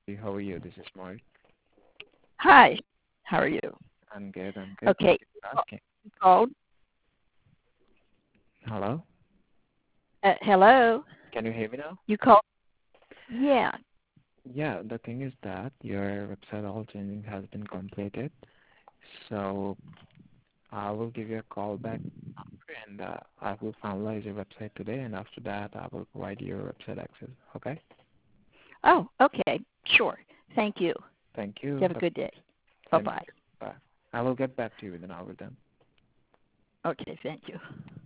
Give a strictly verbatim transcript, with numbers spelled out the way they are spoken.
How are you? This is Mark. Hi. How are you? I'm good. I'm good. Thank Okay. you for asking. You called. Hello? Uh, hello. Can you hear me now? You called. Yeah. Yeah, the thing is that your website all changing has been completed. So I will give you a call back and uh, I will finalize your website today, and after that I will provide you your website access. Okay? Oh, okay. Sure. Thank you. Thank You you. have a good day. Bye Same to bye. you. Bye. I will get back to you within an hour then. Okay. Thank you.